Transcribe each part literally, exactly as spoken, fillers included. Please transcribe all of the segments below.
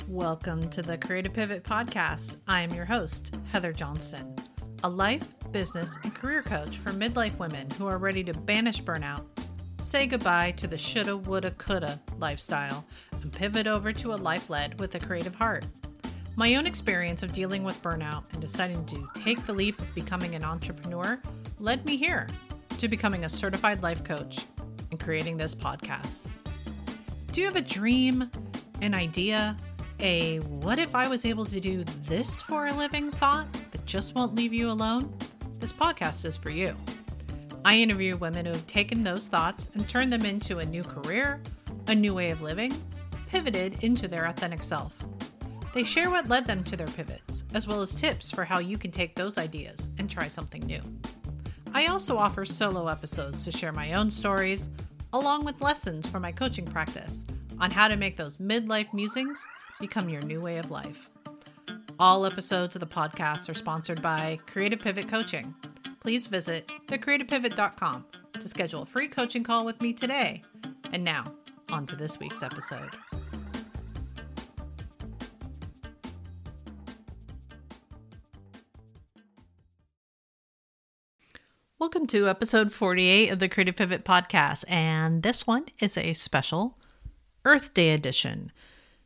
Welcome to the Creative Pivot Podcast. I am your host, Heather Johnston, a life, business, and career coach for midlife women who are ready to banish burnout, say goodbye to the shoulda, woulda, coulda lifestyle, and pivot over to a life led with a creative heart. My own experience of dealing with burnout and deciding to take the leap of becoming an entrepreneur led me here to becoming a certified life coach and creating this podcast. Do you have a dream, an idea, a what if I was able to do this for a living thought that just won't leave you alone? This podcast is for you. I interview women who have taken those thoughts and turned them into a new career, a new way of living, pivoted into their authentic self. They share what led them to their pivots, as well as tips for how you can take those ideas and try something new. I also offer solo episodes to share my own stories, along with lessons from my coaching practice on how to make those midlife musings become your new way of life. All episodes of the podcast are sponsored by Creative Pivot Coaching. Please visit the creative pivot dot com to schedule a free coaching call with me today. And now, on to this week's episode. Welcome to episode forty-eight of the Creative Pivot Podcast, and this one is a special Earth Day edition.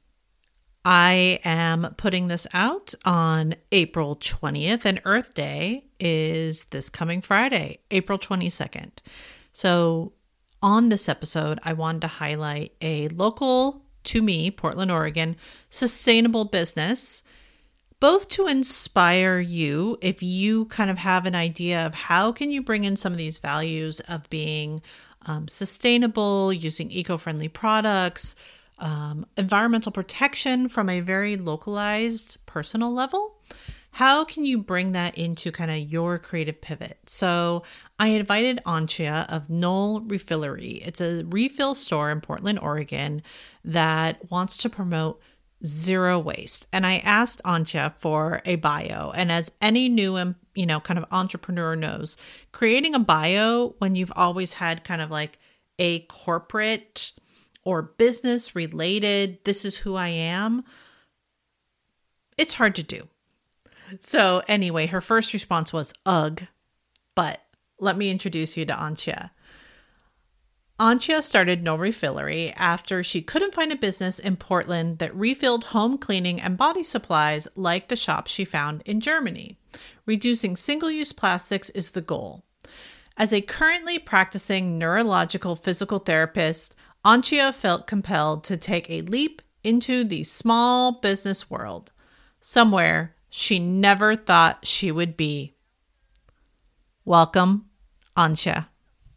I am putting this out on April twentieth, and Earth Day is this coming Friday, April twenty-second. So on this episode, I wanted to highlight a local, to me, Portland, Oregon, sustainable business, both to inspire you if you kind of have an idea of how can you bring in some of these values of being um, sustainable, using eco-friendly products, um, environmental protection from a very localized personal level. How can you bring that into kind of your creative pivot? So I invited Anchia of Knoll Refillery. It's a refill store in Portland, Oregon that wants to promote zero waste. And I asked Anchia for a bio. And as any new, you know, kind of entrepreneur knows, creating a bio when you've always had kind of like a corporate or business related, this is who I am, it's hard to do. So anyway, her first response was, ugh, but let me introduce you to Anchia. Anchia started Knoll Refillery after she couldn't find a business in Portland that refilled home cleaning and body supplies like the shop she found in Germany. Reducing single-use plastics is the goal. As a currently practicing neurological physical therapist, Anchia felt compelled to take a leap into the small business world, somewhere she never thought she would be. Welcome, Anchia.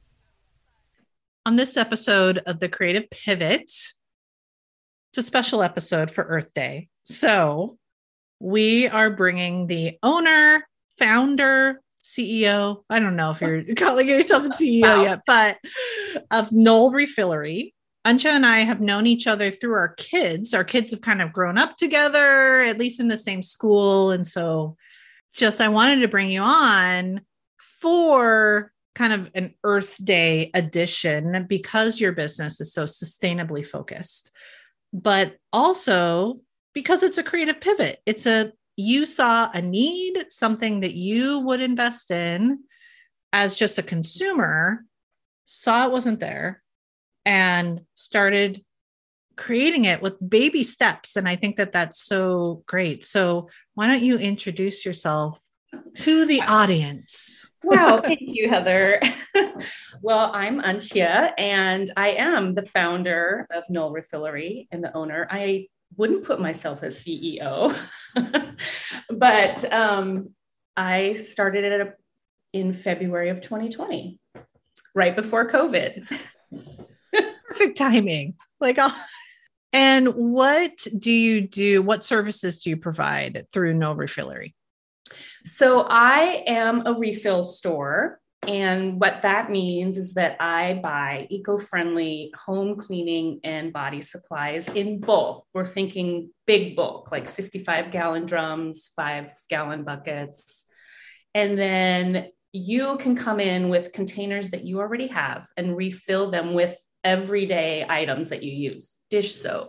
On this episode of the Creative Pivot, it's a special episode for Earth Day. So we are bringing the owner, founder, C E O, I don't know if you're calling yourself a C E O wow. yet, but of Knoll Refillery. Anchia and I have known each other through our kids. Our kids have kind of grown up together, at least in the same school. And so just I wanted to bring you on for kind of an Earth Day edition because your business is so sustainably focused, but also because it's a creative pivot. It's a, you saw a need, something that you would invest in as just a consumer, saw it wasn't there, and started creating it with baby steps. And I think that that's so great. So why don't you introduce yourself to the audience? Wow. Thank you, Heather. Well, I'm Anchia and I am the founder of Knoll Refillery and the owner. I wouldn't put myself as C E O, but um, I started it in February of twenty twenty, right before COVID. Perfect timing. Like, and what do you do? What services do you provide through Knoll Refillery? So I am a refill store. And what that means is that I buy eco-friendly home cleaning and body supplies in bulk. We're thinking big bulk, like fifty-five gallon drums, five gallon buckets. And then you can come in with containers that you already have and refill them with everyday items that you use. Dish soap,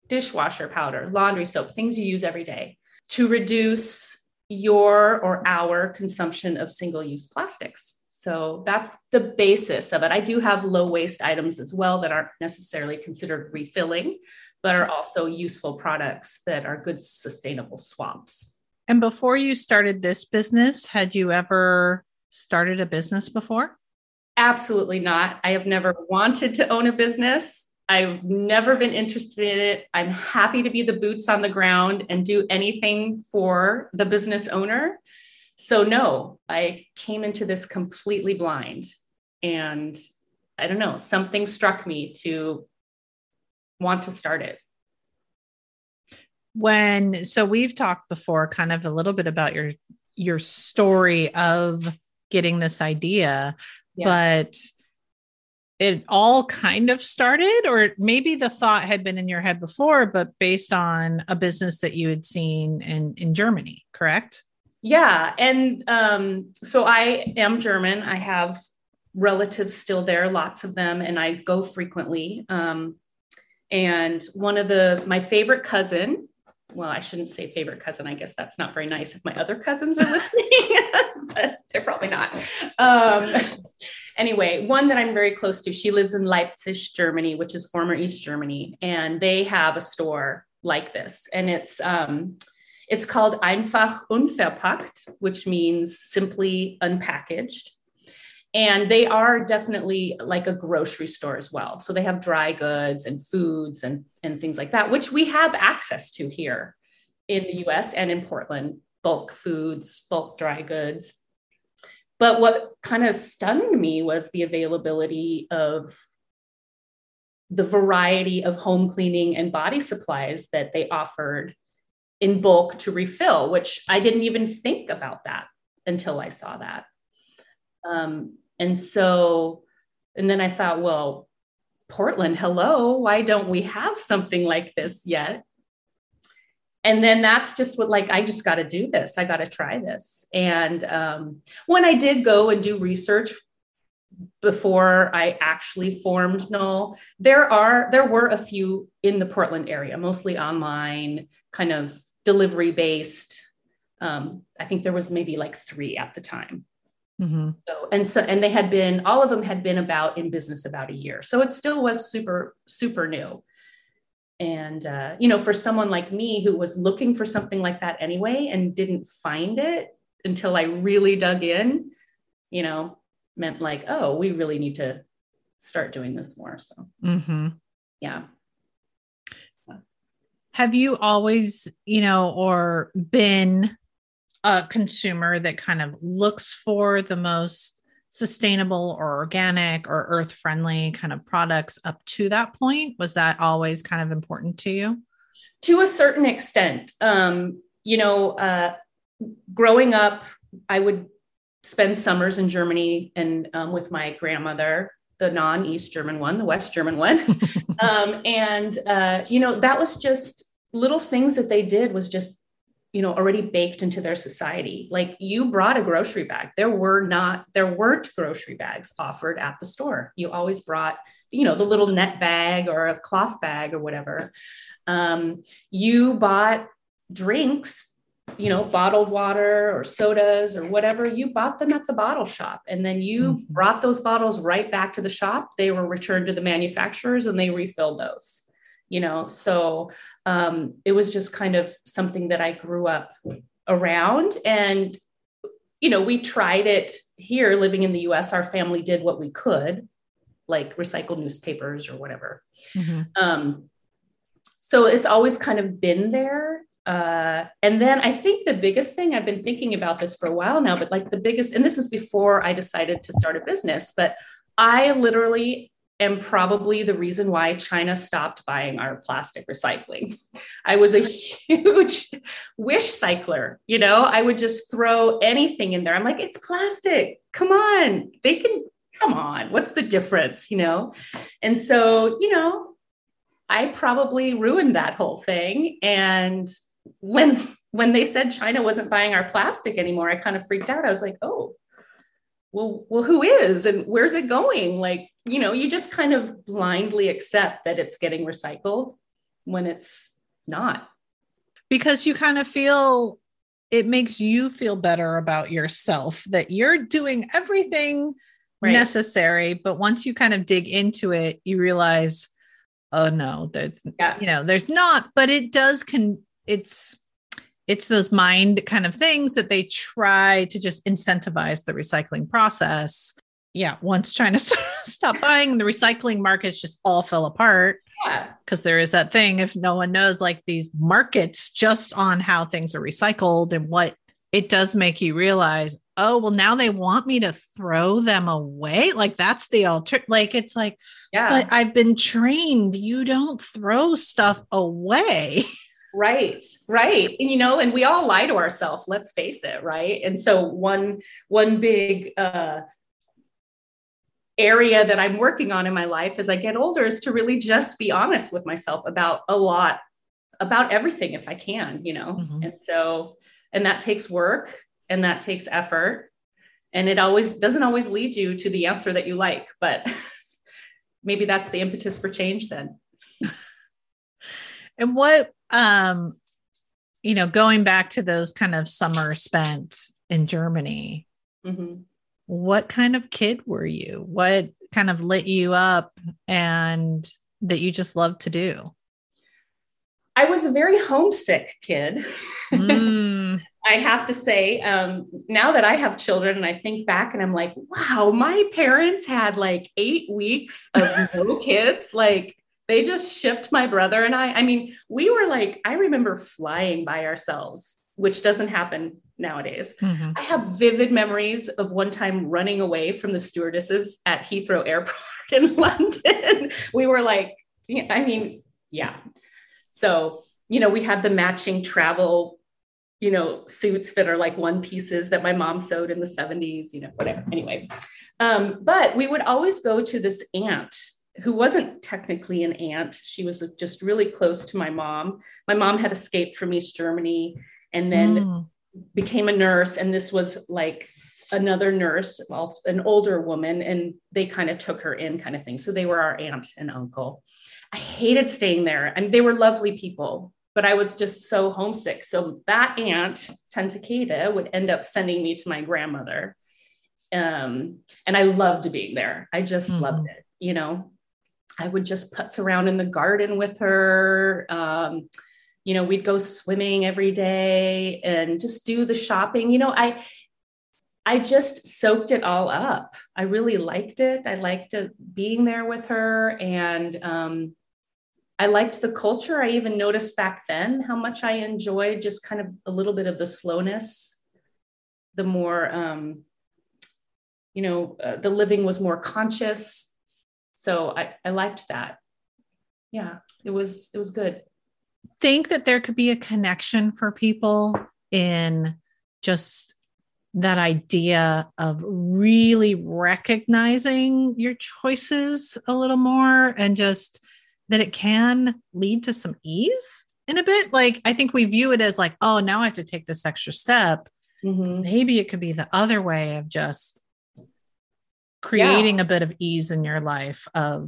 dishwasher powder, laundry soap, things you use every day to reduce your or our consumption of single-use plastics. So that's the basis of it. I do have low waste items as well that aren't necessarily considered refilling, but are also useful products that are good sustainable swaps. And before you started this business, had you ever started a business before? Absolutely not. I have never wanted to own a business. I've never been interested in it. I'm happy to be the boots on the ground and do anything for the business owner. So no, I came into this completely blind, and I don't know, something struck me to want to start it. When, so we've talked before kind of a little bit about your, your story of getting this idea, yeah. but it all kind of started, or maybe the thought had been in your head before, but based on a business that you had seen in, in Germany, correct? Yeah. And um, so I am German. I have relatives still there, lots of them, and I go frequently. Um, and one of the, my favorite cousin, well, I shouldn't say favorite cousin. I guess that's not very nice if my other cousins are listening, but they're probably not. Um, Anyway, one that I'm very close to, she lives in Leipzig, Germany, which is former East Germany. And they have a store like this. And it's um, it's called Einfach Unverpackt, which means simply unpackaged. And they are definitely like a grocery store as well. So they have dry goods and foods and, and things like that, which we have access to here in the U S and in Portland, bulk foods, bulk dry goods. But what kind of stunned me was the availability of the variety of home cleaning and body supplies that they offered in bulk to refill, which I didn't even think about that until I saw that. Um, and so, and then I thought, well, Portland, hello, why don't we have something like this yet? And then that's just what, like, I just got to do this. I got to try this. And um, when I did go and do research before I actually formed Knoll, there are, there were a few in the Portland area, mostly online, kind of delivery based. Um, I think there was maybe like three at the time. Mm-hmm. So, and so, and they had been, all of them had been about in business about a year. So it still was super, super new. And, uh, you know, for someone like me who was looking for something like that anyway, and didn't find it until I really dug in, you know, meant like, oh, we really need to start doing this more. So, mm-hmm. yeah. Have you always, you know, or been a consumer that kind of looks for the most sustainable or organic or earth friendly kind of products up to that point? Was that always kind of important to you? To a certain extent. Um, you know, uh, growing up, I would spend summers in Germany and um, with my grandmother, the non-East German one, the West German one. um, and, uh, you know, that was just little things that they did was just, you know, already baked into their society. Like you brought a grocery bag. There were not, there weren't grocery bags offered at the store. You always brought, you know, the little net bag or a cloth bag or whatever. Um, you bought drinks, you know, bottled water or sodas or whatever. You bought them at the bottle shop, and then you mm-hmm. brought those bottles right back to the shop. They were returned to the manufacturers and they refilled those. You know, so um, it was just kind of something that I grew up around. And, you know, we tried it here living in the U S. Our family did what we could, like recycle newspapers or whatever. Mm-hmm. Um, so it's always kind of been there. Uh, and then I think the biggest thing, I've been thinking about this for a while now, but like the biggest, and this is before I decided to start a business, but I literally am probably the reason why China stopped buying our plastic recycling. I was a huge wish cycler. You know, I would just throw anything in there. I'm like, it's plastic. Come on. They can, come on. What's the difference? You know? And so, you know, I probably ruined that whole thing. And when, when they said China wasn't buying our plastic anymore, I kind of freaked out. I was like, oh, well, well, who is, and where's it going? Like, you know, you just kind of blindly accept that it's getting recycled. when it's not. Because you kind of feel, it makes you feel better about yourself that you're doing everything right. necessary. But once you kind of dig into it, you realize, oh no, there's, yeah. you know, there's not, but it does can it's, it's those mind kind of things that they try to just incentivize the recycling process. Yeah. Once China stopped buying, the recycling markets just all fell apart. Yeah. Because there is that thing, if no one knows, like these markets just on how things are recycled and what it does make you realize, oh, well, now they want me to throw them away. Like that's the alter, like, it's like, yeah, but I've been trained. You don't throw stuff away. Right. Right. And, you know, and we all lie to ourselves, let's face it. Right. And so one, one big, uh, area that I'm working on in my life as I get older is to really just be honest with myself about a lot, about everything if I can, you know? Mm-hmm. And so, and that takes work and that takes effort, and it always doesn't always lead you to the answer that you like, but maybe that's the impetus for change then. And what, um, you know, going back to those kind of summers spent in Germany, mm-hmm. what kind of kid were you? What kind of lit you up and that you just loved to do? I was a very homesick kid. Mm. I have to say, um, now that I have children and I think back and I'm like, wow, my parents had like eight weeks of no kids. Like they just shipped my brother and I. I mean, we were like, I remember flying by ourselves, which doesn't happen nowadays. Mm-hmm. I have vivid memories of one time running away from the stewardesses at Heathrow Airport in London. We were like, I mean, yeah. So, you know, we had the matching travel, you know, suits that are like one pieces that my mom sewed in the seventies, you know, whatever. Anyway, um, but we would always go to this aunt who wasn't technically an aunt. She was just really close to my mom. My mom had escaped from East Germany and then mm. became a nurse. And this was like another nurse, an older woman, and they kind of took her in kind of thing. So they were our aunt and uncle. I hated staying there. And they were lovely people, but I was just so homesick. So that aunt, Tante Kata, would end up sending me to my grandmother. Um, and I loved being there. I just mm-hmm. loved it. You know, I would just putz around in the garden with her. Um, you know, we'd go swimming every day and just do the shopping. You know, I, I just soaked it all up. I really liked it. I liked it being there with her. And um, I liked the culture. I even noticed back then how much I enjoyed just kind of a little bit of the slowness, the more, um, you know, uh, the living was more conscious. So I, I liked that. Yeah, it was, it was good. Think that there could be a connection for people in just that idea of really recognizing your choices a little more and just that it can lead to some ease in a bit. Like, I think we view it as like, oh, now I have to take this extra step. Mm-hmm. Maybe it could be the other way of just creating yeah. a bit of ease in your life of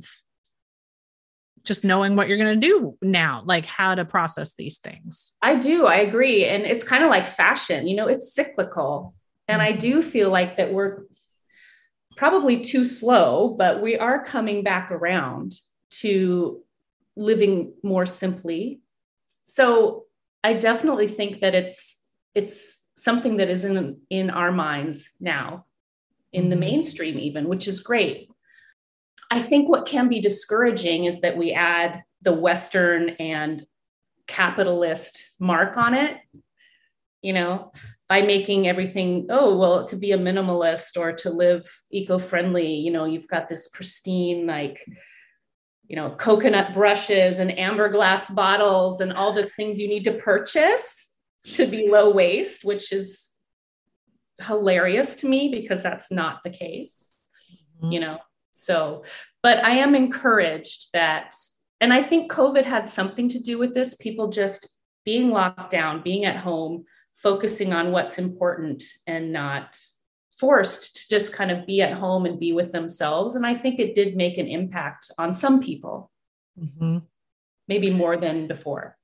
just knowing what you're going to do now, like how to process these things. I do. I agree. And it's kind of like fashion, you know, it's cyclical. And I do feel like that we're probably too slow, but we are coming back around to living more simply. So I definitely think that it's, it's something that is in, in our minds now, in mm-hmm. the mainstream even, which is great. I think what can be discouraging is that we add the Western and capitalist mark on it, you know, by making everything, oh, well, to be a minimalist or to live eco-friendly, you know, you've got this pristine, like, you know, coconut brushes and amber glass bottles and all the things you need to purchase to be low waste, which is hilarious to me because that's not the case, mm-hmm. you know? So, but I am encouraged that, and I think COVID had something to do with this, people just being locked down, being at home, focusing on what's important and not forced to just kind of be at home and be with themselves. And I think it did make an impact on some people. Mm-hmm. maybe more than before.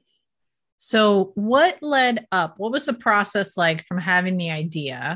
So what led up? What was the process like from having the idea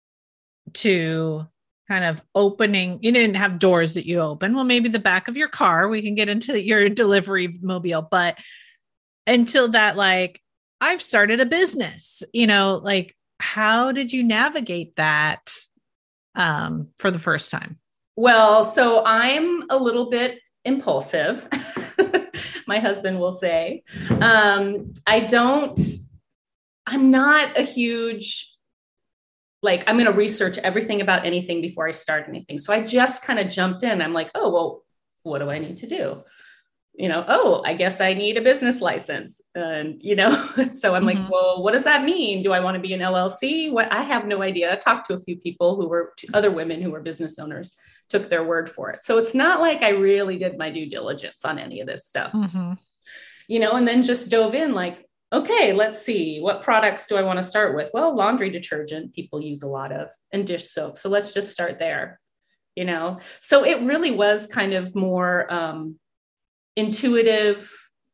to kind of opening? You didn't have doors that you open. Well, maybe the back of your car. We can get into your delivery mobile, but until that, like, I've started a business, you know, like, how did you navigate that um, for the first time? Well, so I'm a little bit impulsive. My husband will say, um, I don't, I'm not a huge, like, I'm going to research everything about anything before I start anything. So I just kind of jumped in. I'm like, oh, well, what do I need to do? You know, oh, I guess I need a business license. And, you know, so I'm mm-hmm. like, well, what does that mean? Do I want to be an L L C? What? I have no idea. I talked to a few people who were other women who were business owners, took their word for it. So it's not like I really did my due diligence on any of this stuff, mm-hmm. you know, and then just dove in like, okay, let's see, what products do I want to start with? Well, laundry detergent, people use a lot of, and dish soap. So let's just start there, you know? So it really was kind of more, um, intuitive.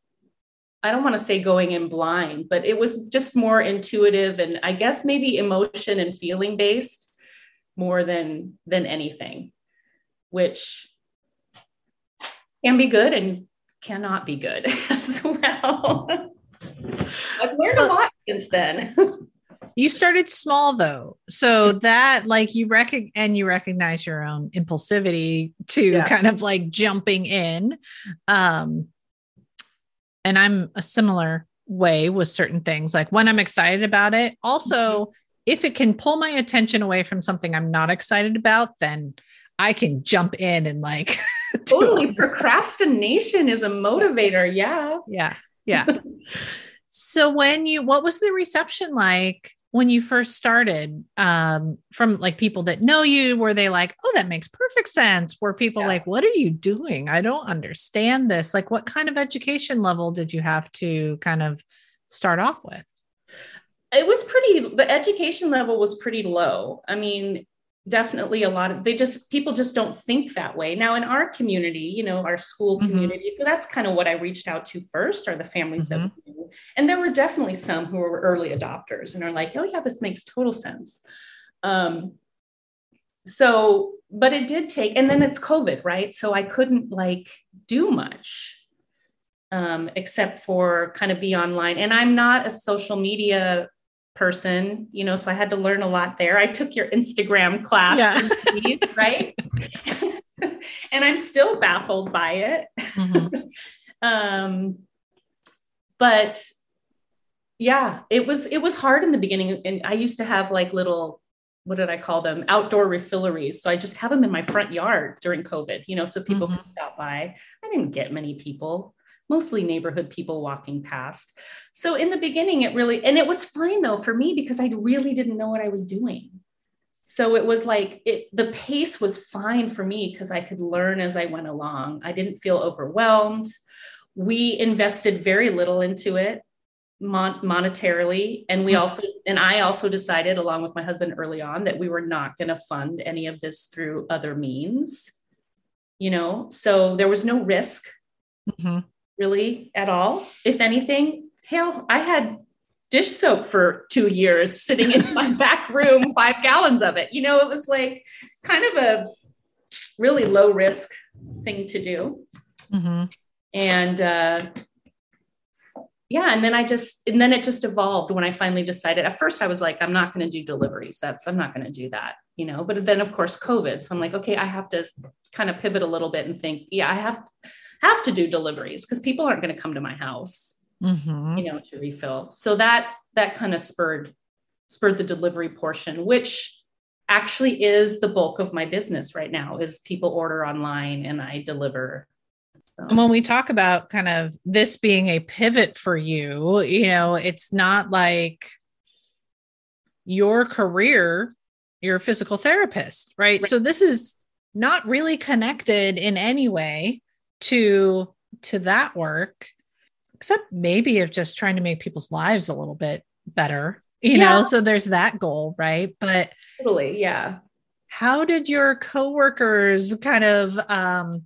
I don't want to say going in blind, but it was just more intuitive and I guess maybe emotion and feeling based more than, than anything, which can be good and cannot be good as well. I've learned a lot since then. You started small though. So that like you recognize and you recognize your own impulsivity to yeah. kind of like jumping in. Um, and I'm a similar way with certain things. Like when I'm excited about it, also, mm-hmm. if it can pull my attention away from something I'm not excited about, then I can jump in and like. Totally. Procrastination is a motivator. Yeah. Yeah. Yeah. So when you, what was the reception like when you first started, um, from like people that know you? Were they like, oh, that makes perfect sense? Were people yeah. like, what are you doing? I don't understand this. Like, what kind of education level did you have to kind of start off with? It was pretty, the education level was pretty low. I mean, definitely a lot of, they just, people just don't think that way. Now in our community, you know, our school community, mm-hmm. so that's kind of what I reached out to first, are the families mm-hmm. that we knew. And there were definitely some who were early adopters and are like, oh yeah, this makes total sense. Um, so, but it did take, and then it's COVID, right? So I couldn't like do much, um, except for kind of be online. And I'm not a social media person, you know, so I had to learn a lot there. I took your Instagram class, yeah. right? And I'm still baffled by it. Mm-hmm. um, but yeah, it was, it was hard in the beginning. And I used to have like little, what did I call them? Outdoor refilleries. So I just have them in my front yard during COVID, you know, so people mm-hmm. could stop by. I didn't get many people, mostly neighborhood people walking past. So in the beginning, it really, and it was fine though for me because I really didn't know what I was doing. So it was like, it, the pace was fine for me because I could learn as I went along. I didn't feel overwhelmed. We invested very little into it mon- monetarily. And we also, and I also decided along with my husband early on that we were not going to fund any of this through other means, you know, so there was no risk. Mm-hmm. Really at all. If anything, hell, I had dish soap for two years sitting in my back room, five gallons of it. You know, it was like kind of a really low risk thing to do. Mm-hmm. And uh, yeah, and then I just, and then it just evolved when I finally decided. At first I was like, I'm not going to do deliveries. That's, I'm not going to do that, you know, but then of course, COVID. So I'm like, okay, I have to kind of pivot a little bit and think, yeah, I have to, have to do deliveries because people aren't going to come to my house, mm-hmm. you know, to refill. So that, that kind of spurred, spurred the delivery portion, which actually is the bulk of my business right now is people order online and I deliver. So. And when we talk about kind of this being a pivot for you, you know, it's not like your career, you're a physical therapist, right? right? So this is not really connected in any way to to that work, except maybe of just trying to make people's lives a little bit better, you yeah. know, so there's that goal, right? But totally, yeah. How did your coworkers kind of um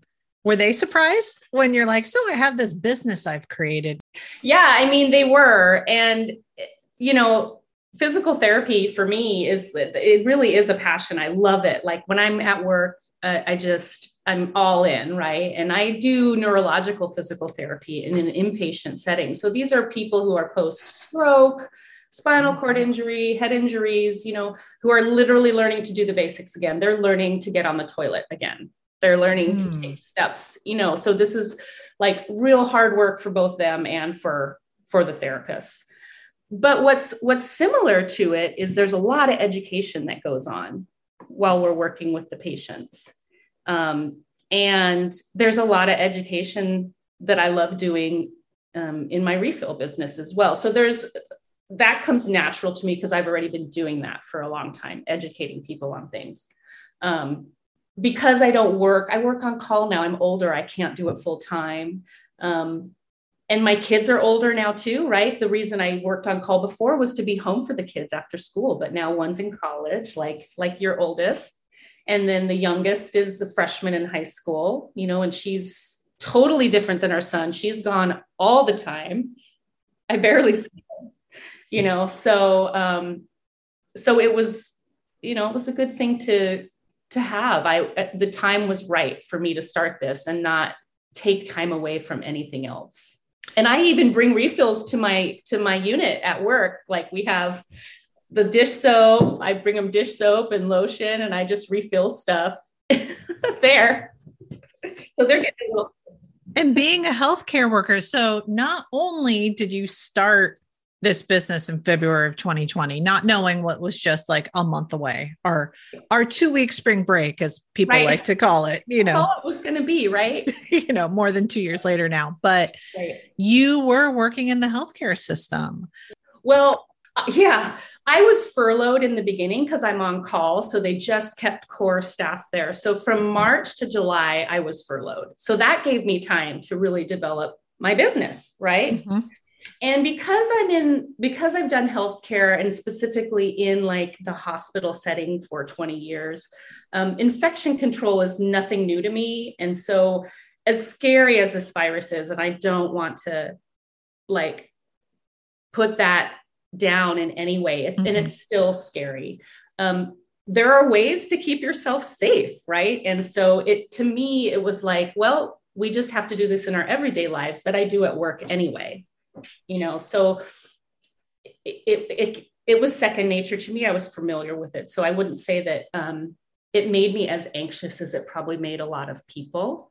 Were they surprised when you're like, so I have this business I've created? Yeah, I mean, they were. And, you know, physical therapy for me is, it really is a passion. I love it. Like when I'm at work, uh, I just, I'm all in, right? And I do neurological physical therapy in an inpatient setting. So these are people who are post-stroke, spinal cord injury, head injuries, you know, who are literally learning to do the basics again. They're learning to get on the toilet again. They're learning mm. to take steps, you know, so this is like real hard work for both them and for, for the therapists. But what's, what's similar to it is there's a lot of education that goes on while we're working with the patients. Um, and there's a lot of education that I love doing um, in my refill business as well. So there's, that comes natural to me because I've already been doing that for a long time, educating people on things. Um, Because I don't work, I work on call now. I'm older. I can't do it full time. Um, and my kids are older now too, right? The reason I worked on call before was to be home for the kids after school, but now one's in college, like, like your oldest. And then the youngest is the freshman in high school, you know, and she's totally different than our son. She's gone all the time. I barely see her, you know? So, um, so it was, you know, it was a good thing to, to have. I, the time was right for me to start this and not take time away from anything else. And I even bring refills to my, to my unit at work. Like we have the dish soap, I bring them dish soap and lotion, and I just refill stuff there. So they're getting a little. And being a healthcare worker, so not only did you start this business in February of twenty twenty, not knowing what was just like a month away, or our two week spring break, as people right. like to call it, you know, that's all it was going to be, right? you know, more than two years later now, but right. you were working in the healthcare system. Well, yeah, I was furloughed in the beginning because I'm on call. So they just kept core staff there. So from March to July, I was furloughed. So that gave me time to really develop my business, right? Mm-hmm. And because I'm in, because I've done healthcare and specifically in like the hospital setting for twenty years, um, infection control is nothing new to me. And so as scary as this virus is, and I don't want to like put that down in any way, it, mm-hmm. and it's still scary. Um, there are ways to keep yourself safe, right? And so it, to me, it was like, well, we just have to do this in our everyday lives that I do at work anyway. You know, so it, it, it, it was second nature to me. I was familiar with it. So I wouldn't say that um, it made me as anxious as it probably made a lot of people.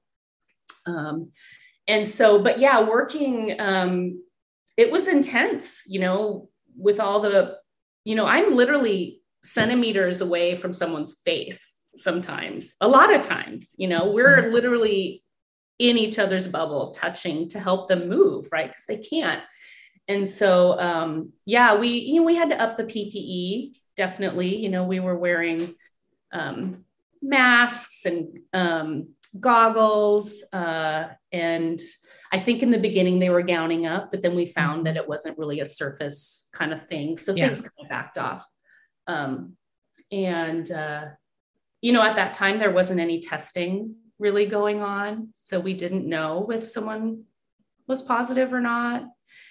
Um, and so, but yeah, working, um, it was intense, you know, with all the, you know, I'm literally centimeters away from someone's face sometimes, a lot of times, you know, we're literally in each other's bubble, touching to help them move, right? Because they can't. And so, um, yeah, we, you know, we had to up the P P E, definitely. You know, we were wearing um, masks and um, goggles. Uh, and I think in the beginning they were gowning up, but then we found that it wasn't really a surface kind of thing. So yeah. things kind of backed off. Um, and, uh, you know, at that time, there wasn't any testing really going on. So we didn't know if someone was positive or not.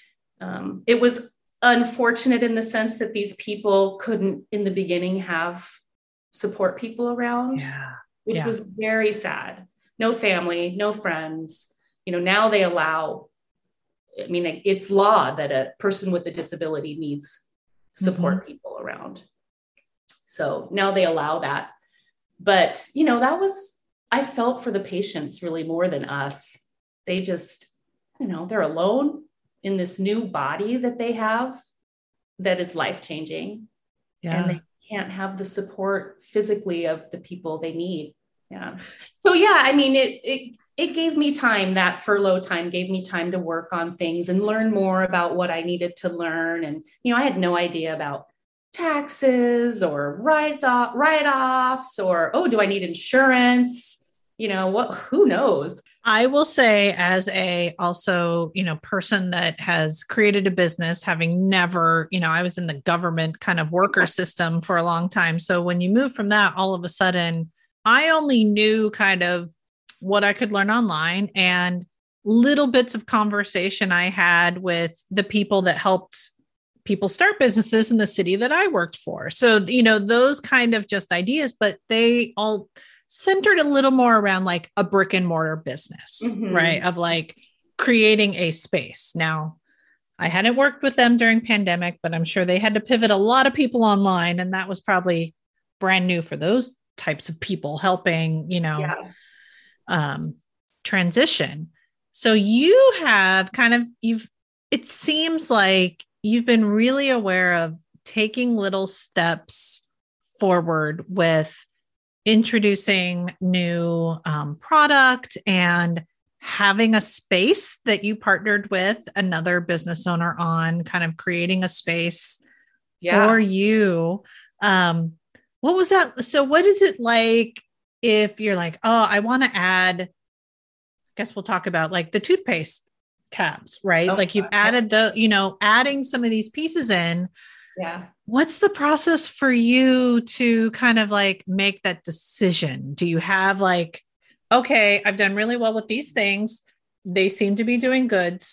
Um, it was unfortunate in the sense that these people couldn't in the beginning have support people around, yeah. which yeah. was very sad. No family, no friends. You know, now they allow, I mean, it's law that a person with a disability needs support mm-hmm. people around. So now they allow that. But, you know, that was, I felt for the patients really more than us. They just, you know, they're alone in this new body that they have that is life-changing. Yeah. And they can't have the support physically of the people they need. Yeah. So, yeah, I mean, it, it, it gave me time, that furlough time gave me time to work on things and learn more about what I needed to learn. And, you know, I had no idea about taxes or write-off, write-offs or, oh, do I need insurance? You know, what, who knows? I will say, as a also, you know, person that has created a business, having never, you know, I was in the government kind of worker system for a long time. So when you move from that, all of a sudden, I only knew kind of what I could learn online and little bits of conversation I had with the people that helped people start businesses in the city that I worked for. So, you know, those kind of just ideas, but they all centered a little more around like a brick and mortar business, mm-hmm. right? Of like creating a space. Now, I hadn't worked with them during pandemic, but I'm sure they had to pivot a lot of people online. And that was probably brand new for those types of people helping, you know, yeah. um, transition. So you have kind of, you've, it seems like you've been really aware of taking little steps forward with introducing new um, product and having a space that you partnered with another business owner on, kind of creating a space yeah. for you. Um, what was that? So what is it like if you're like, oh, I want to add, I guess we'll talk about like the toothpaste tabs, right? Oh, like you've okay. added the, you know, adding some of these pieces in. Yeah. What's the process for you to kind of like make that decision? Do you have like, okay, I've done really well with these things. They seem to be doing good.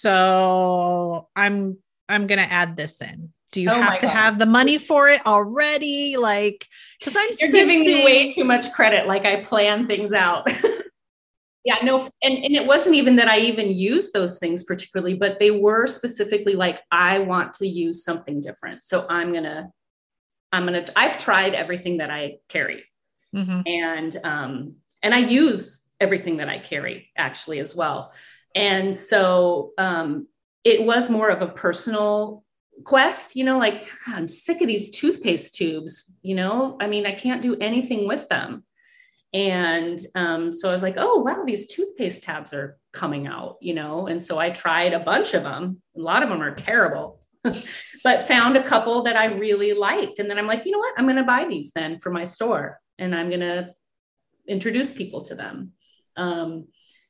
So I'm, I'm going to add this in. Do you oh have to God. have the money for it already? Like, cause I'm You're sensing... giving me way too much credit. Like I plan things out. Yeah, no. And, and it wasn't even that I even used those things particularly, but they were specifically like, I want to use something different. So I'm going to, I'm going to, I've tried everything that I carry mm-hmm. and, um, and I use everything that I carry actually as well. And so, um, it was more of a personal quest, you know, like I'm sick of these toothpaste tubes, you know, I mean, I can't do anything with them. And, um, so I was like, oh, wow, these toothpaste tabs are coming out, you know? And so I tried a bunch of them. A lot of them are terrible, but found a couple that I really liked. And then I'm like, you know what, I'm going to buy these then for my store and I'm going to introduce people to them. Um,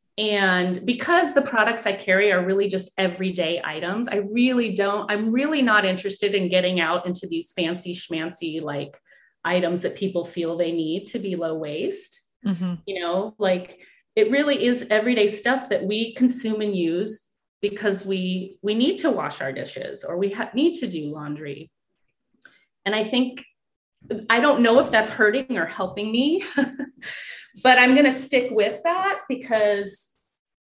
and because the products I carry are really just everyday items, I really don't, I'm really not interested in getting out into these fancy schmancy, like items that people feel they need to be low waste. Mm-hmm. You know, like it really is everyday stuff that we consume and use because we, we need to wash our dishes or we ha- need to do laundry. And I think, I don't know if that's hurting or helping me, but I'm going to stick with that because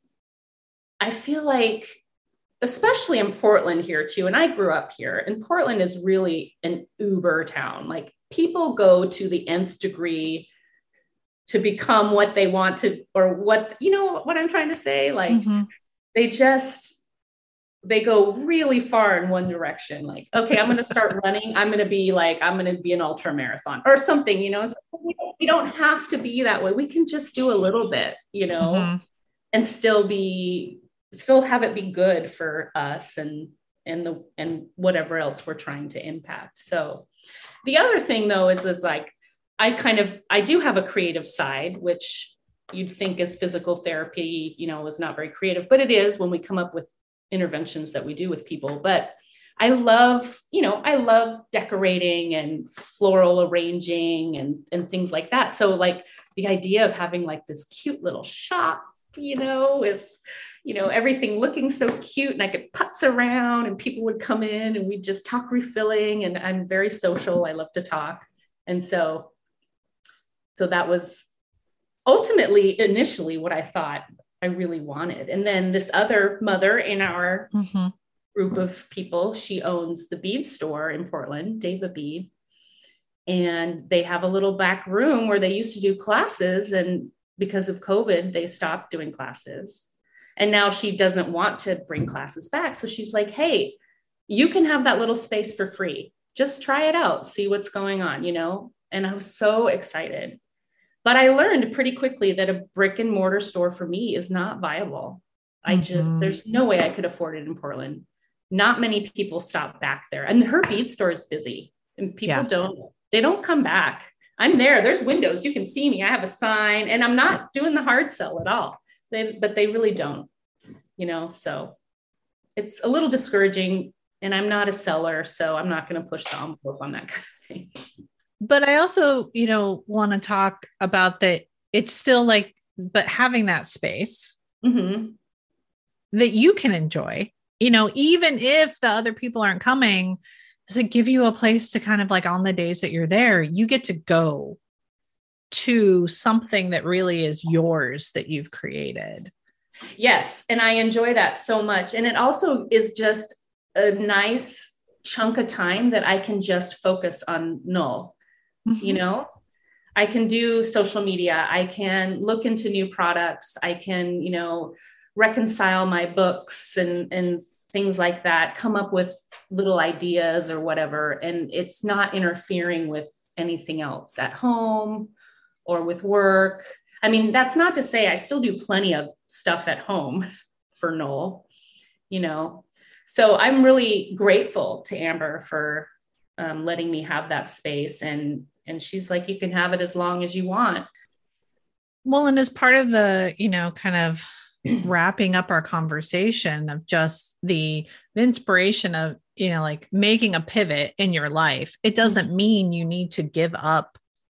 I feel like, especially in Portland here too, and I grew up here, and Portland is really an Uber town. Like people go to the nth degree to become what they want to, or what, you know what I'm trying to say? Like mm-hmm. they just, they go really far in one direction. Like, okay, I'm going to start running. I'm going to be like, I'm going to be an ultra marathon or something, you know, it's like, we, don't, we don't have to be that way. We can just do a little bit, you know, mm-hmm. and still be, still have it be good for us and, and the, and whatever else we're trying to impact. So the other thing though, is, is like, I kind of, I do have a creative side, which you'd think is physical therapy, you know, is not very creative, but it is when we come up with interventions that we do with people. But I love, you know, I love decorating and floral arranging and, and things like that. So like the idea of having like this cute little shop, you know, with, you know, everything looking so cute and I could putz around and people would come in and we'd just talk refilling, and I'm very social. I love to talk. And so, so that was ultimately initially what I thought I really wanted. And then this other mother in our mm-hmm. group of people, she owns the bead store in Portland, Deva Bead. And they have a little back room where they used to do classes. And because of COVID, they stopped doing classes. And now she doesn't want to bring classes back. So she's like, hey, you can have that little space for free. Just try it out, see what's going on, you know? And I was so excited. But I learned pretty quickly that a brick and mortar store for me is not viable. I mm-hmm. just, there's no way I could afford it in Portland. Not many people stop back there. And her bead store is busy and people yeah. don't, they don't come back. I'm there. There's windows. You can see me. I have a sign and I'm not doing the hard sell at all. They, but they really don't, you know, so it's a little discouraging and I'm not a seller. So I'm not going to push the envelope on that kind of thing. But I also, you know, want to talk about that. It's still like but having that space Mm-hmm. that you can enjoy, you know, even if the other people aren't coming, does it give you a place to kind of like on the days that you're there, you get to go to something that really is yours that you've created. Yes. And I enjoy that so much. And it also is just a nice chunk of time that I can just focus on Null. Mm-hmm. You know, I can do social media. I can look into new products. I can, you know, reconcile my books and, and things like that, come up with little ideas or whatever. And it's not interfering with anything else at home or with work. I mean, that's not to say I still do plenty of stuff at home for Noel, you know. So I'm really grateful to Amber for um, letting me have that space. And, and she's like, you can have it as long as you want. Well, and as part of the, you know, kind of wrapping up our conversation of just the, the inspiration of, you know, like making a pivot in your life, it doesn't mm-hmm. mean you need to give up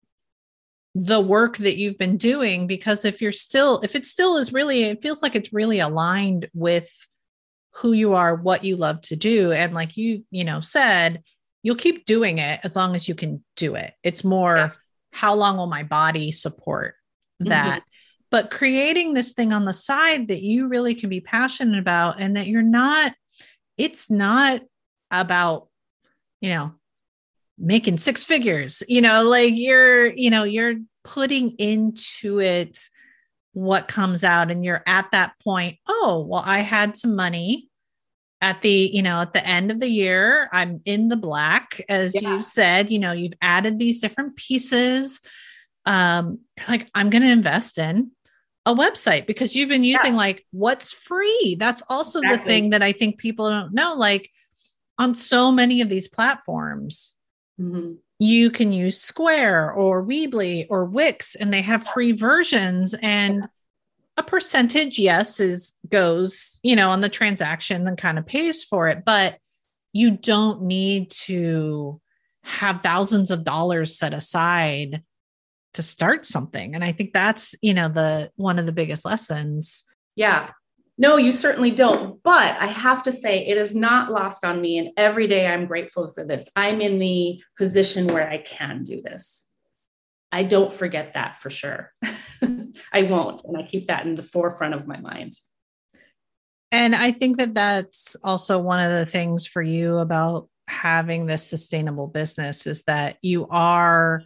the work that you've been doing, because if you're still, if it still is really, it feels like it's really aligned with who you are, what you love to do. And like you, you know, said, you'll keep doing it as long as you can do it. It's more, yeah. how long will my body support that? Mm-hmm. But creating this thing on the side that you really can be passionate about, and that you're not, it's not about, you know, making six figures, you know, like you're, you know, you're putting into it what comes out, and you're at that point. Oh, well, I had some money at the, you know, at the end of the year, I'm in the black, as yeah. you've said, you know, you've added these different pieces. Um, like I'm going to invest in a website, because you've been using yeah. like what's free. That's also exactly. the thing that I think people don't know. Like on so many of these platforms, mm-hmm. you can use Square or Weebly or Wix, and they have free versions, and yeah. a percentage, yes, is goes, you know, on the transaction and kind of pays for it, but you don't need to have thousands of dollars set aside to start something. And I think that's, you know, the, one of the biggest lessons. Yeah, no, you certainly don't. But I have to say, it is not lost on me. And every day I'm grateful for this. I'm in the position where I can do this. I don't forget that for sure. I won't. And I keep that in the forefront of my mind. And I think that that's also one of the things for you about having this sustainable business, is that you are,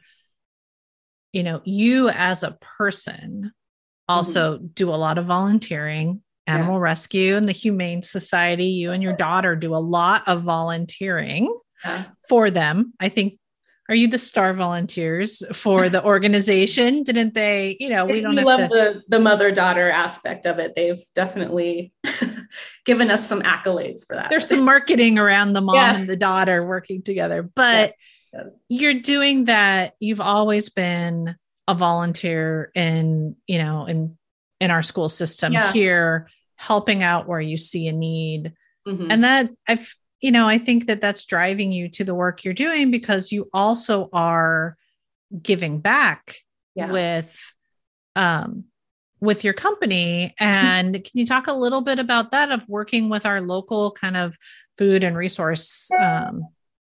you know, you as a person also mm-hmm. do a lot of volunteering, animal yeah. rescue, and the Humane Society. You and your daughter do a lot of volunteering yeah. for them. I think, are you the star volunteers for the organization? Didn't they, you know, we don't we have love to... the, the mother-daughter aspect of it. They've definitely given us some accolades for that. There's some marketing around the mom yes. and the daughter working together, but yes. Yes. You're doing that. You've always been a volunteer in, you know, in, in our school system yeah. here, helping out where you see a need. Mm-hmm. And that I've, you know, I think that that's driving you to the work you're doing, because you also are giving back yeah. with, um, with your company. And can you talk a little bit about that, of working with our local kind of food and resource, um,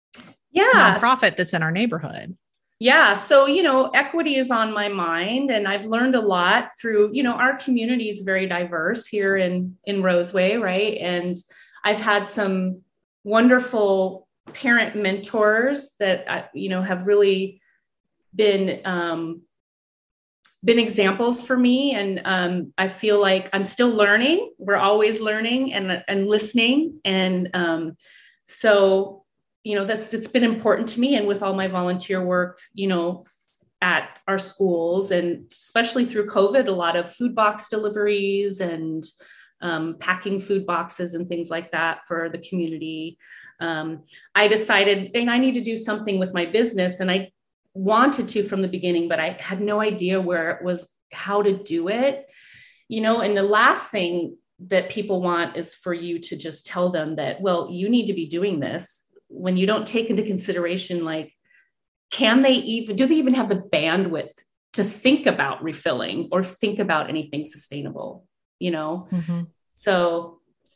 yeah, nonprofit that's in our neighborhood? Yeah. So, you know, equity is on my mind, and I've learned a lot through, you know, our community is very diverse here in, in Roseway. Right. And I've had some wonderful parent mentors that, I, you know, have really been, um, been examples for me. And um, I feel like I'm still learning. We're always learning and, and listening. And um, so, you know, that's, it's been important to me. And with all my volunteer work, you know, at our schools, and especially through COVID, a lot of food box deliveries and um, packing food boxes and things like that for the community. Um, I decided, and I need to do something with my business. And I wanted to from the beginning, but I had no idea where it was, how to do it, you know. And the last thing that people want is for you to just tell them that, well, you need to be doing this, when you don't take into consideration, like, can they even, do they even have the bandwidth to think about refilling or think about anything sustainable, you know? Mm-hmm. So,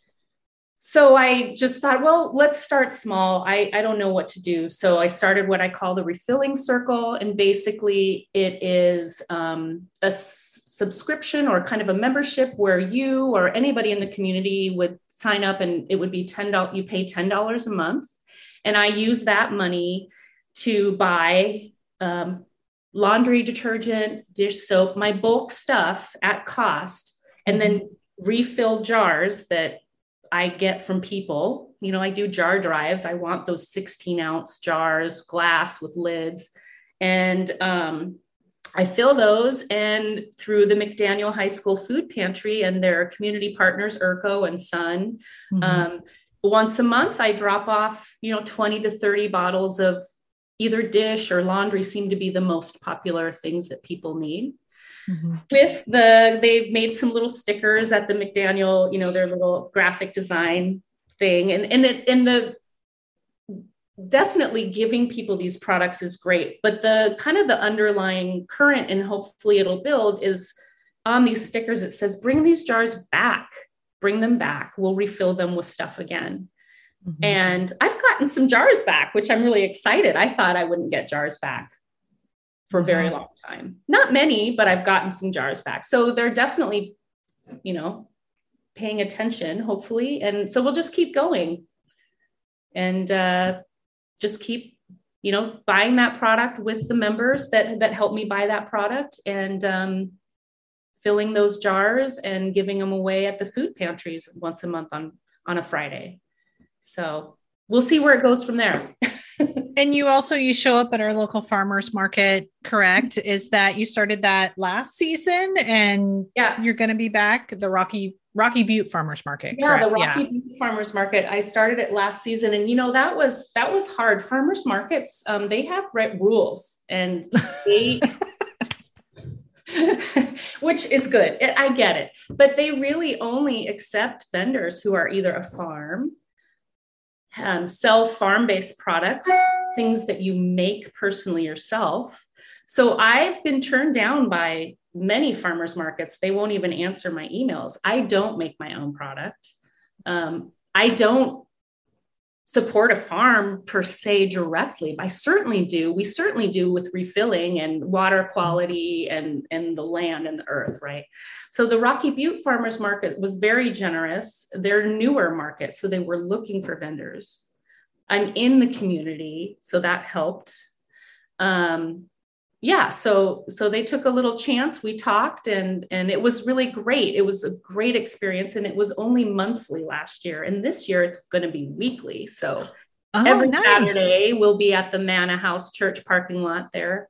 so I just thought, well, let's start small. I, I don't know what to do. So I started what I call the refilling circle. And basically it is um, a s- subscription or kind of a membership where you or anybody in the community would sign up, and it would be ten dollars, you pay ten dollars a month. And I use that money to buy um, laundry detergent, dish soap, my bulk stuff at cost, and then refill jars that I get from people. You know, I do jar drives. I want those sixteen ounce jars, glass with lids. And um, I fill those, and through the McDaniel High School Food Pantry and their community partners, Urco and Sun, mm-hmm. um, once a month, I drop off, you know, twenty to thirty bottles of either dish or laundry seem to be the most popular things that people need. Mm-hmm. With the, they've made some little stickers at the McDaniel, you know, their little graphic design thing. And, and it, and the definitely giving people these products is great, but the kind of the underlying current, and hopefully it'll build, is on these stickers, it says, bring these jars back, bring them back. We'll refill them with stuff again. Mm-hmm. And I've gotten some jars back, which I'm really excited. I thought I wouldn't get jars back for a very long time. Not many, but I've gotten some jars back. So they're definitely, you know, paying attention, hopefully. And so we'll just keep going and uh, just keep, you know, buying that product with the members that, that help me buy that product, and um, filling those jars and giving them away at the food pantries once a month on, on a Friday. So we'll see where it goes from there. And you also, you show up at our local farmers market, correct? Is that you started that last season, and yeah, you're going to be back the Rocky, Rocky Butte Farmers Market. Yeah. Correct? The Rocky yeah. Butte Farmers Market. I started it last season, and, you know, that was, that was hard. Farmers markets, um, they have rules, and they, which is good. I get it, but they really only accept vendors who are either a farm, Um, sell farm-based products, things that you make personally yourself. So I've been turned down by many farmers markets. They won't even answer my emails. I don't make my own product. Um, I don't support a farm per se directly, but I certainly do. We certainly do with refilling and water quality and, and the land and the earth, right? So the Rocky Butte Farmers Market was very generous. They're a newer market, so they were looking for vendors. I'm in the community, so that helped. Um, yeah, so so they took a little chance. We talked, and and it was really great. It was a great experience, and it was only monthly last year, and this year it's going to be weekly. So oh, every nice. Saturday we'll be at the Manna House Church parking lot there,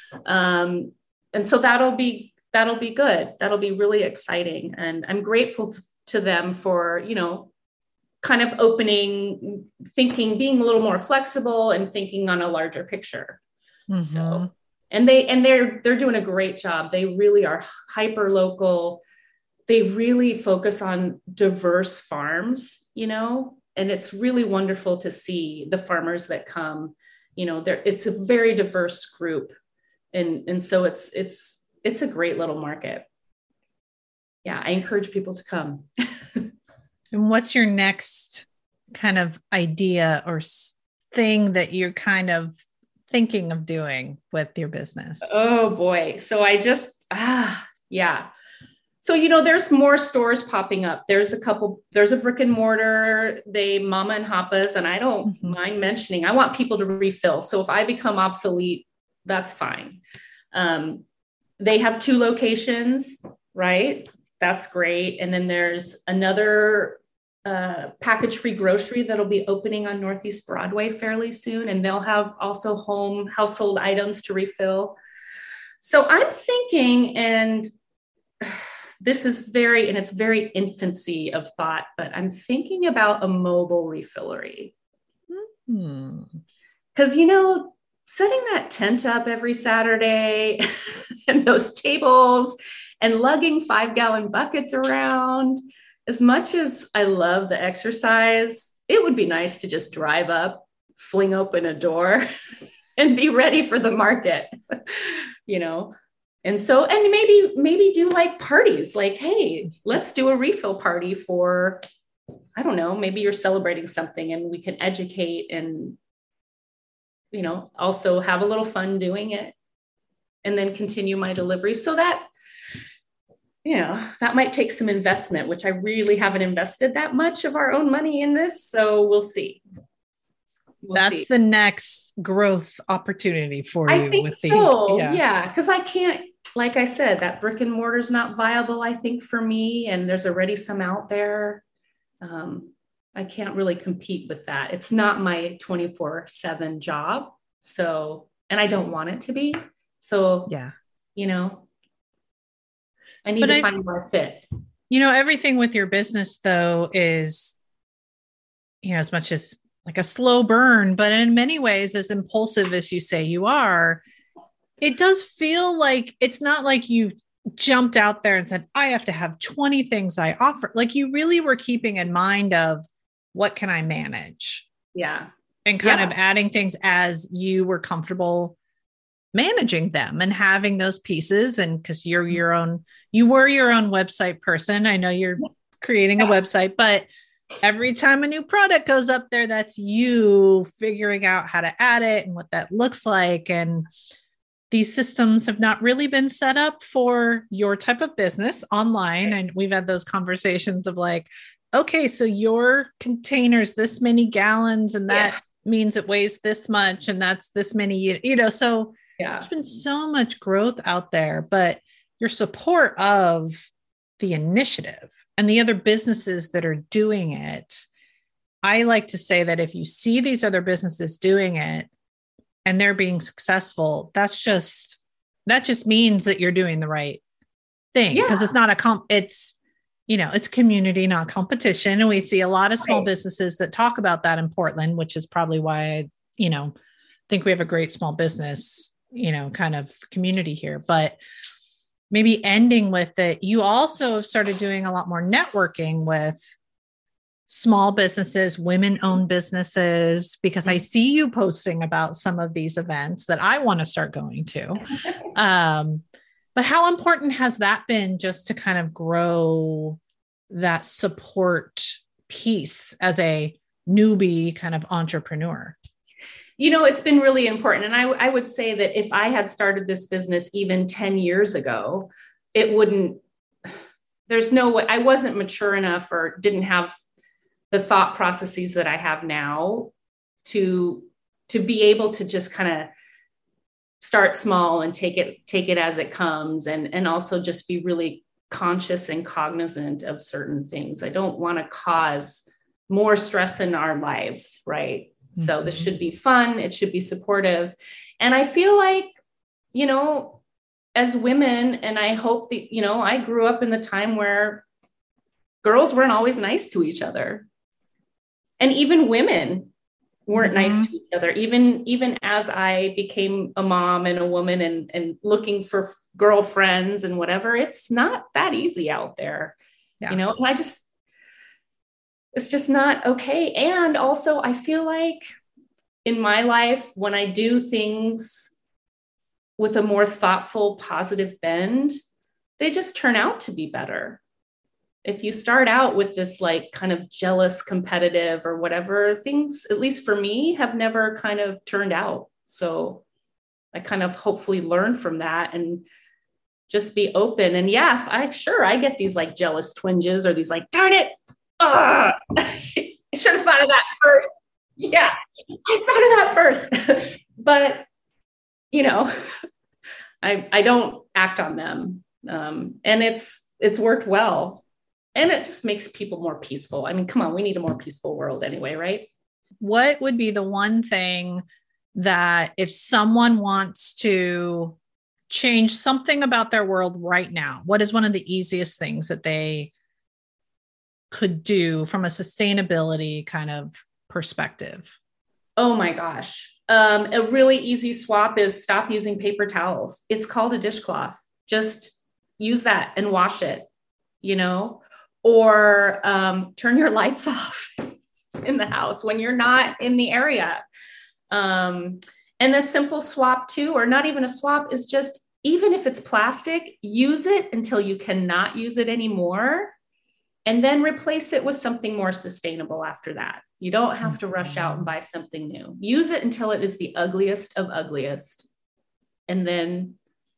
um, and so that'll be that'll be good. That'll be really exciting, and I'm grateful to them for, you know, kind of opening, thinking, being a little more flexible and thinking on a larger picture. Mm-hmm. So, and they, and they're, they're doing a great job. They really are hyper local. They really focus on diverse farms, you know, and it's really wonderful to see the farmers that come, you know, there, it's a very diverse group. And, and so it's, it's, it's a great little market. Yeah. I encourage people to come. And what's your next kind of idea or thing that you're kind of thinking of doing with your business? Oh boy. So I just, ah, yeah. So, you know, there's more stores popping up. There's a couple, there's a brick and mortar, they Mama and Papa's, and I don't mm-hmm. mind mentioning, I want people to refill. So if I become obsolete, that's fine. Um, they have two locations, right? That's great. And then there's another uh, package-free grocery that'll be opening on Northeast Broadway fairly soon. And they'll have also home household items to refill. So I'm thinking, and this is very, and it's very infancy of thought, but I'm thinking about a mobile refillery. Hmm. Because, you know, setting that tent up every Saturday and those tables and lugging five gallon buckets around, as much as I love the exercise, it would be nice to just drive up, fling open a door and be ready for the market, you know? And so, and maybe, maybe do like parties, like, hey, let's do a refill party for, I don't know, maybe you're celebrating something and we can educate and, you know, also have a little fun doing it and then continue my delivery. So that, you know, that might take some investment, which I really haven't invested that much of our own money in this. So we'll see. We'll That's see. The next growth opportunity for you. I think with so. The, yeah. yeah. Cause I can't, like I said, that brick and mortar is not viable, I think, for me. And there's already some out there. Um, I can't really compete with that. It's not my twenty-four seven job. So, and I don't want it to be. So, yeah, you know, I need but to I, find my fit. You know, everything with your business, though, is, you know, as much as like a slow burn, but in many ways, as impulsive as you say you are, it does feel like it's not like you jumped out there and said, I have to have twenty things I offer. Like you really were keeping in mind of what can I manage? Yeah. And kind yeah. of adding things as you were comfortable managing them and having those pieces. And because you're your own, you were your own website person. I know you're creating a website, but every time a new product goes up there, that's you figuring out how to add it and what that looks like. And these systems have not really been set up for your type of business online. And we've had those conversations of like, okay, so your container's this many gallons and that yeah. means it weighs this much and that's this many, you know, so yeah. there's been so much growth out there, but your support of the initiative and the other businesses that are doing it. I like to say that if you see these other businesses doing it, and they're being successful, that's just, that just means that you're doing the right thing. Yeah. Because it's not a comp, it's, you know, it's community, not competition. And we see a lot of small right. businesses that talk about that in Portland, which is probably why I, you know, think we have a great small business, you know, kind of community here. But maybe ending with it, you also have started doing a lot more networking with small businesses, women-owned businesses, because I see you posting about some of these events that I want to start going to. Um, but how important has that been just to kind of grow that support piece as a newbie kind of entrepreneur? You know, it's been really important. And I, I would say that if I had started this business even ten years ago, it wouldn't, there's no way, I wasn't mature enough or didn't have the thought processes that I have now to, to be able to just kind of start small and take it, take it as it comes. And, and also just be really conscious and cognizant of certain things. I don't want to cause more stress in our lives. Right. Mm-hmm. So this should be fun. It should be supportive. And I feel like, you know, as women, and I hope that, you know, I grew up in the time where girls weren't always nice to each other. And even women weren't mm-hmm. nice to each other. Even, even as I became a mom and a woman and, and looking for girlfriends and whatever, it's not that easy out there, yeah. you know, and I just, it's just not okay. And also I feel like in my life, when I do things with a more thoughtful, positive bend, they just turn out to be better. If you start out with this like kind of jealous, competitive or whatever, things, at least for me, have never kind of turned out. So I kind of hopefully learn from that and just be open. And yeah, I sure I get these like jealous twinges or these like, darn it. Oh, I should have thought of that first. Yeah, I thought of that first. But, you know, I I don't act on them. Um, and it's it's worked well. And it just makes people more peaceful. I mean, come on, we need a more peaceful world anyway, right? What would be the one thing that if someone wants to change something about their world right now, what is one of the easiest things that they could do from a sustainability kind of perspective? Oh my gosh. Um, a really easy swap is stop using paper towels. It's called a dishcloth. Just use that and wash it, you know, or um, turn your lights off in the house when you're not in the area. Um, and the simple swap too, or not even a swap, is just even if it's plastic, use it until you cannot use it anymore, and then replace it with something more sustainable after that. You don't have to rush out and buy something new. Use it until it is the ugliest of ugliest, and then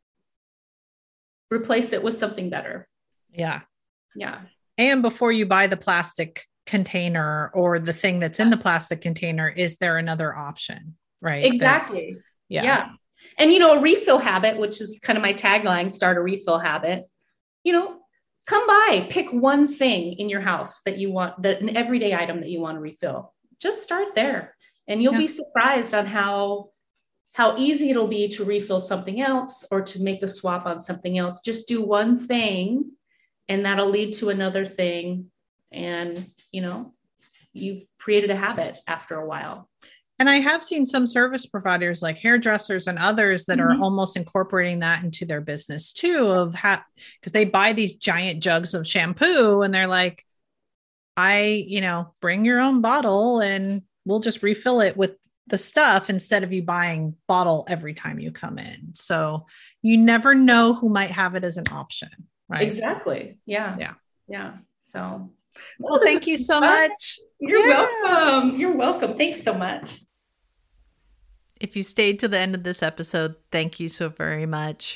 replace it with something better. Yeah. Yeah. And before you buy the plastic container or the thing that's in the plastic container, is there another option? Right. Exactly. Yeah. yeah. And, you know, a refill habit, which is kind of my tagline, start a refill habit, you know, come by, pick one thing in your house that you want, that an everyday item that you want to refill. Just start there, and you'll yeah. be surprised on how, how easy it'll be to refill something else or to make a swap on something else. Just do one thing, and that'll lead to another thing. And, you know, you've created a habit after a while. And I have seen some service providers like hairdressers and others that mm-hmm. are almost incorporating that into their business too, of how, because they buy these giant jugs of shampoo and they're like, I, you know, bring your own bottle and we'll just refill it with the stuff instead of you buying bottle every time you come in. So you never know who might have it as an option, right? Exactly. Yeah. Yeah. Yeah. So, well, thank you so much. You're yeah. welcome. You're welcome. Thanks so much. If you stayed to the end of this episode, thank you so very much.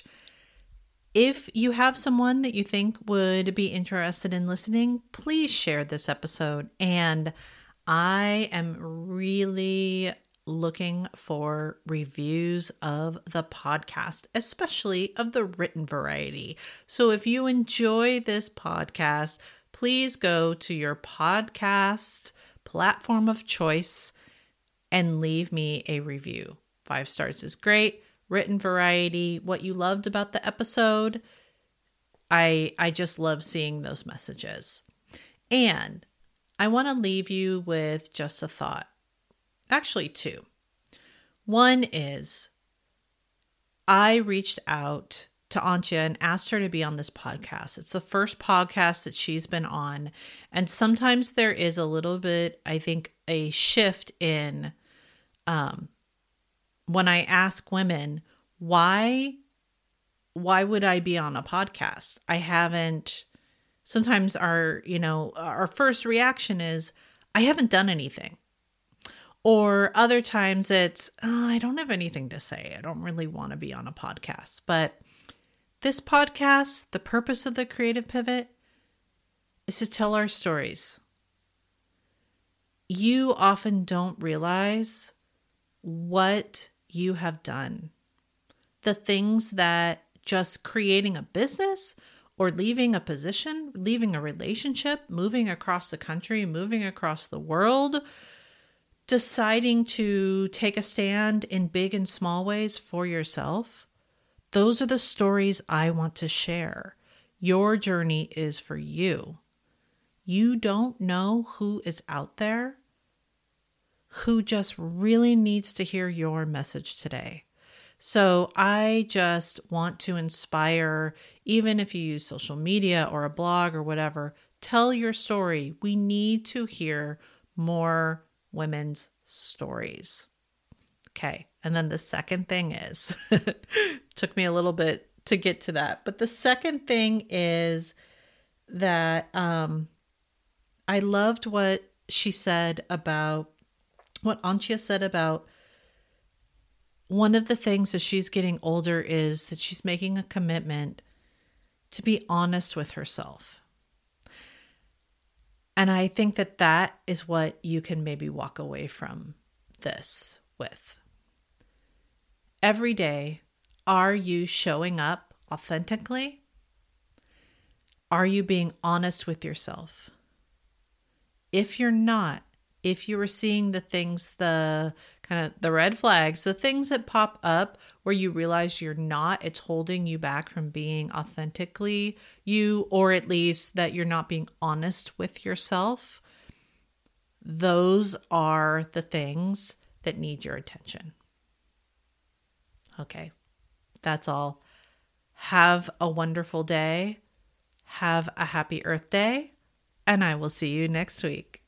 If you have someone that you think would be interested in listening, please share this episode. And I am really looking for reviews of the podcast, especially of the written variety. So if you enjoy this podcast, please go to your podcast platform of choice and leave me a review. Five stars is great. Written variety, what you loved about the episode. I I just love seeing those messages. And I want to leave you with just a thought. Actually, two. One is I reached out to Antje and asked her to be on this podcast. It's the first podcast that she's been on. And sometimes there is a little bit, I think, a shift in um, when I ask women, why, why would I be on a podcast? I haven't, sometimes our, you know, our first reaction is, I haven't done anything. Or other times it's, oh, I don't have anything to say. I don't really want to be on a podcast. But this podcast, the purpose of the Creative Pivot is to tell our stories. You often don't realize what you have done. The things that just creating a business or leaving a position, leaving a relationship, moving across the country, moving across the world, deciding to take a stand in big and small ways for yourself. Those are the stories I want to share. Your journey is for you. You don't know who is out there who just really needs to hear your message today. So I just want to inspire, even if you use social media or a blog or whatever, tell your story. We need to hear more women's stories. Okay. And then the second thing is, took me a little bit to get to that, but the second thing is that um, I loved what she said about, what Antje said about one of the things as she's getting older is that she's making a commitment to be honest with herself. And I think that that is what you can maybe walk away from this with. Every day, are you showing up authentically? Are you being honest with yourself? If you're not, if you were seeing the things, the kind of the red flags, the things that pop up where you realize you're not, it's holding you back from being authentically you, or at least that you're not being honest with yourself, those are the things that need your attention. Okay, that's all. Have a wonderful day. Have a happy Earth Day, and I will see you next week.